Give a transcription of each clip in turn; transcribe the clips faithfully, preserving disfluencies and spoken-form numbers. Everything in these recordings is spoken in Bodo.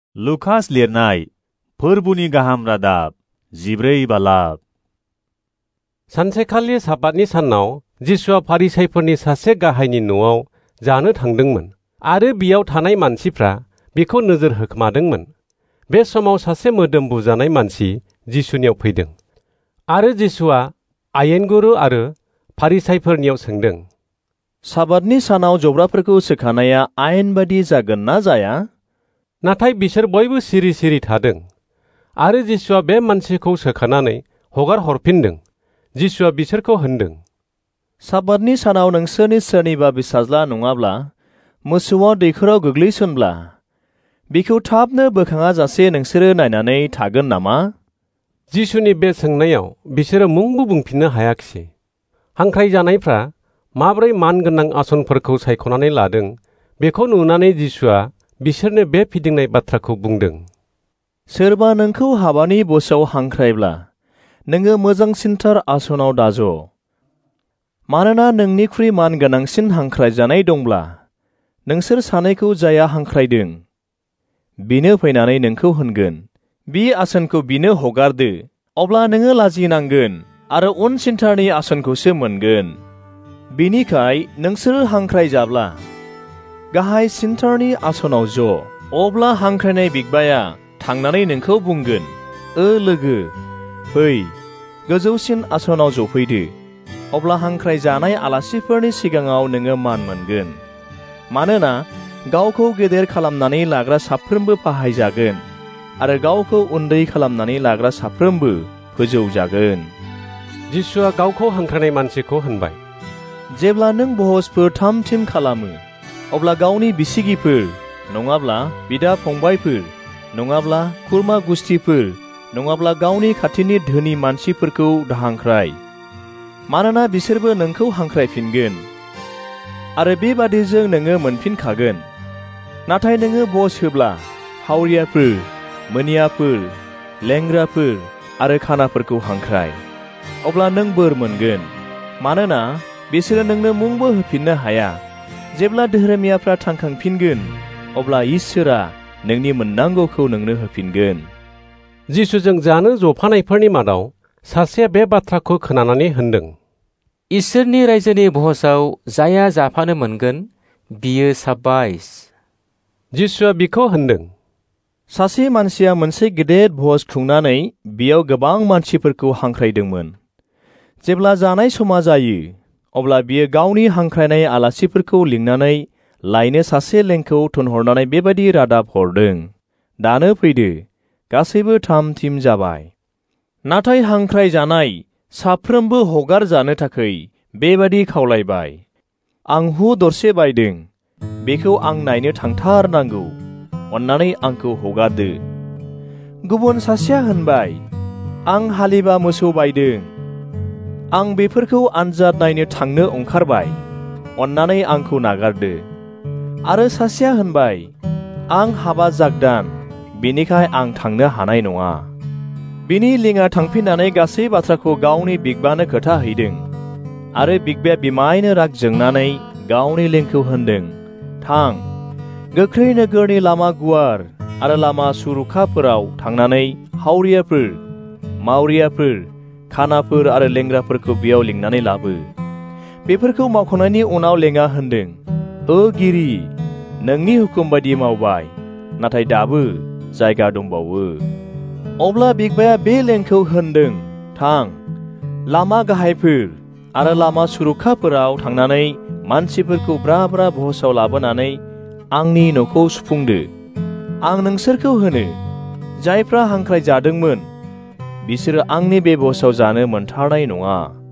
लुकास लिरनाय फोरबुनि गाहाम रादाब जिब्रै बालाब। सानसेखालि साबातनि सानाव जिसुआ फारिसाइफोरनि सासे गाहायनि न'आव जानो थांदोंमोन आरो बियाव थानाय मानसिफ्रा बिखौ नोजोर होखोमादोंमोन। बे समाव सासे मोदोम बुजानाय मानसि जिसुनियाव फैदों आरो जिसुआ आयेनगुरु आरो फारिसाइफोरनियाव सोंदों, साबातनि सानाव जब्राफोरखौ सोखानाया आयेन बादि जागोन ना जाया? नाथाय बिसोर बयबो सिरि सिरि थादों आरो जिसुआ बे मानसिखौ सोखानानै हगार हरफिनदों। जिसुआ बिसोरखौ होनदों, साबातनि सानाव नोंसोरनि सोरनिबा फिसाज्ला नङाब्ला मोसौआ दैखराव गोग्लैसनब्ला बिखौ थाबनो बोखाङा जासे नोंसोरो नायनानै थागोन नामा? जिसुनि बे सोंनायाव बिसोरो मुंबो बुंफिननो हायाखिसै। हांख्रायजानायफ्रा माब्रै मानगोनां आसनफोरखौ सायख'नानै लादों बेखौ नुनानै जिसुआ बिसोरनो बे फिदिंनाय बाथ्राखौ बुंदों। सोरबा नोंखौ हाबानि बसआव हांख्रायब्ला नोङो मोजांसिनथार आसनाव दाज'। मानोना नोंनिख्रुइ मानगोनांसिन हांख्रायजानाय दंब्ला नोंसोर सानैखौ जाया हांख्रायदों बिनो फैनानै नोंखौ होनगोन, बि आसनखौ बिनो हगारदो, अब्ला नोङो लाजिनांगोन आरो उन सिनथारनि आसनखौसो मोनगोन। बिनिखाय नोंसोर हांख्रायजाब्ला गाहाय सिनथारनि आसनाव ज'। अब्ला हांख्रायनाय बिगबाया थांनानै नोंखौ बुंगोन, ओ लोगो, फै, गोजौसिन आसनाव जफैदो। अब्ला हांख्रायजानाय आलासिफोरनि सिगाङाव नोङो मान मोनगोन। मानोना गावखौ गेदेर खालामनानै लाग्रा साफ्रोमबो बाहायजागोन आरो गावखौ उन्दै खालामनानै लाग्रा साफ्रोमबो फोजौजागोन। जिसुआ गावखौ हांख्रायनाय मानसिखौ होनबाय, जेब्ला नों बहसफोर थाम थिम खालामो अब्ला गावनि बिसिगिफोर नङाब्ला बिदा फंबायफोर नङाब्ला खुरमा गुस्थिफोर नङाब्ला गावनि खाथिनि धोनि मानसिफोरखौ दाहांख्राय। मानोना बिसोरबो नोंखौ हांख्रायफिनगोन आरो बेबादिजों नोङो मोनफिनखागोन। नाथाय नोङो बस होब्ला हावरियाफोर, मोनियाफोर, लेंग्राफोर आरो खानाफोरखौ हांख्राय। अब्ला नों बोर मोनगोन, मानोना बिसोरो नोंनो मुंबो होफिननो हाया। जेब्ला धोरोमियाफ्रा थांखांफिनगोन अब्ला इसोरा नोंनि मोननांगौखौ नोंनो होफिनगोन। जिसुजों जानो जफानायफोरनि मादाव सासेया बे बाथ्राखौ खोनानानै होनदों, इसोरनि रायजोनि भजआव जाया जाफानो मोनगोन बियो साबायस। जिसुआ बिखौ होनदों, सासे मानसिया मोनसे गेदेर भज खुंनानै बेयाव गोबां मानसिफोरखौ हांख्रायदोंमोन। जेब्ला जानाय समा जायो अब्ला बियो गावनि हांख्रायनाय आलासिफोरखौ लिंनानै लायनो सासे लेंखौ थोनहरनानै बेबादि रादाब हरदों, दानो फैदो, गासैबो थाम थिम जाबाय। नाथाय हांख्रायजानाय साफ्रोमबो हगारजानो थाखाय बेबादि खावलायबाय, आं हु दरसे बायदों, बेखौ आं नायनो थांथारनांगौ, अन्नानै आंखौ हगारदो। गुबुन सासेया होनबाय, आं हालिबा मोसौ बायदों, आं बेफोरखौ आनजाद नायनो थांनो ओंखारबाय, अन्नानै आंखौ नागारदो। आरो सासेया होनबाय, आं हाबा जागदान, बेनिखाय आं थांनो हानाय नङा। बिनि लिङा थांफिननानै गासै बाथ्राखौ गावनि बिगबानो खोथाहैदों आरो बिगबाया बिमायनो राग जोंनानै गावनि लिंखौ होनदों, थां, गोख्रै नोगोरनि लामा गुवार आरो लामा सुरुखाफोराव थांनानै हावरियाफोर, मावरियाफोर, खानाफोर आरो लेंग्राफोरखौ बेयाव लिंनानै लाबो। बेफोरखौ मावखांनायनि उनाव लेङा होनदों, ओ गिरि, नोंनि हुकुम बायदि मावबाय, नाथाय दाबो जायगा दंबावो। अब्ला बिगबाया बे लेंखौ होनदों, थां, लामा गाहायफोर आरो लामा सुरुखाफोराव थांनानै मानसिफोरखौ ब्रा ब्रा भजआव लाबोनानै आंनि न'खौ सुफुंदो। आं नोंसोरखौ होनो, जायफ्रा हांख्रायजादोंमोन बिसोरो आंनि बे भजआव जानो मोनथारनाय नङा।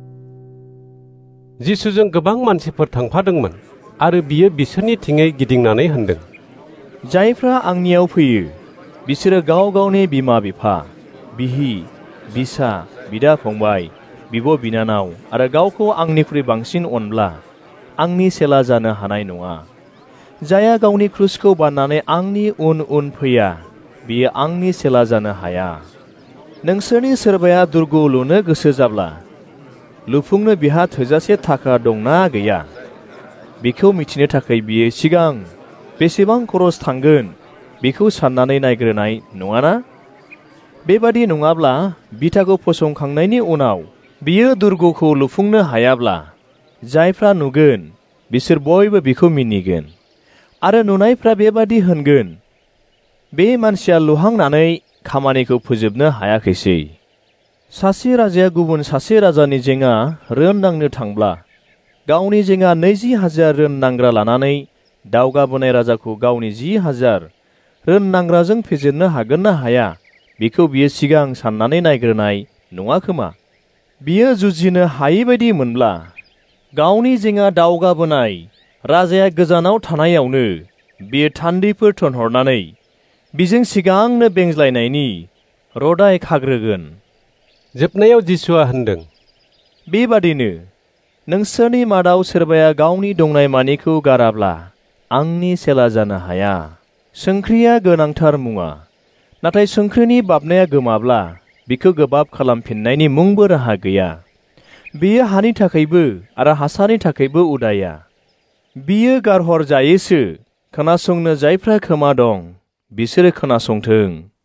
जिसुजों गोबां मानसिफोर थांफादोंमोन आरो बियो बिसोरनि थिङै गिदिंनानै होनदों, जायफ्रा आंनियाव फैयो बिसोरो गाव गावनि बिमा बिफा, बिहि, बिसा, बिदा फंबाय, बिब' बिनानाव आरो गावखौ आंनिख्रुइ बांसिन अनब्ला आंनि चेला जानो हानाय नङा। जायहा गावनि क्रुसखौ बाननानै आंनि उन उन फैया बियो आंनि चेला जानो हाया। नोंसोरनि सोरबाया दुर्ग लुनो गोसो जाब्ला लुफुंनो बिहा थोजासे थाखा दंना गैया बेखौ मिथिनो थाखाय बियो सिगां बेसेबां खरस थांगोन बेखौ साननानै नायग्रोनाय नङाना? बेबादि नङाब्ला बिथाखौ फसंखांनायनि उनाव बियो दुर्गखौ लुफुंनो हायाब्ला जायफ्रा नुगोन बिसोर बयबो बिखौ मिनिगोन आरो नुनायफ्रा बेबादि होनगोन, बे मानसिया लुहांनानै खामानिखौ फोजोबनो हायाखैसै। सासे राजाया गुबुन सासे राजानि जेङा रोन नांनो थांब्ला गावनि जेङा नैजि हाजार रोन नांग्रा लानानै दावगाबोनाय राजाखौ गावनि जि हाजार रोन नांग्राजों फेजेननो हागोन ना हाया बेखौ बियो सिगां साननानै नायग्रोनाय नङा खोमा? बियो जुजिनो हायैबायदि मोनब्ला गावनि जेङा दावगाबोनाय राजाया गोजानाव थानायावनो बियो थान्दैफोर थोनहरनानै बिजों सिगांनो बेंज्लायनायनि रदाय खाग्रोगोन। जोबनायाव जिसुआ होनदों, बेबादिनो नोंसोरनि मादाव सोरबाया गावनि दंनाय मानिखौ गाराब्ला आंनि चेला जानो हाया। संख्रिया गोनांथार मुवा, नाथाय संख्रिनि बाबनाया गोमाब्ला बिखौ गोबाब खालामफिननायनि मुंबो राहा गैया। बेयो हानि थाखायबो आरो हासारनि थाखायबो उदाया। बियो गारहर जायोसो। खोनासंनो जायफ्रा खोमा दं बिसोरो खोनासंथों।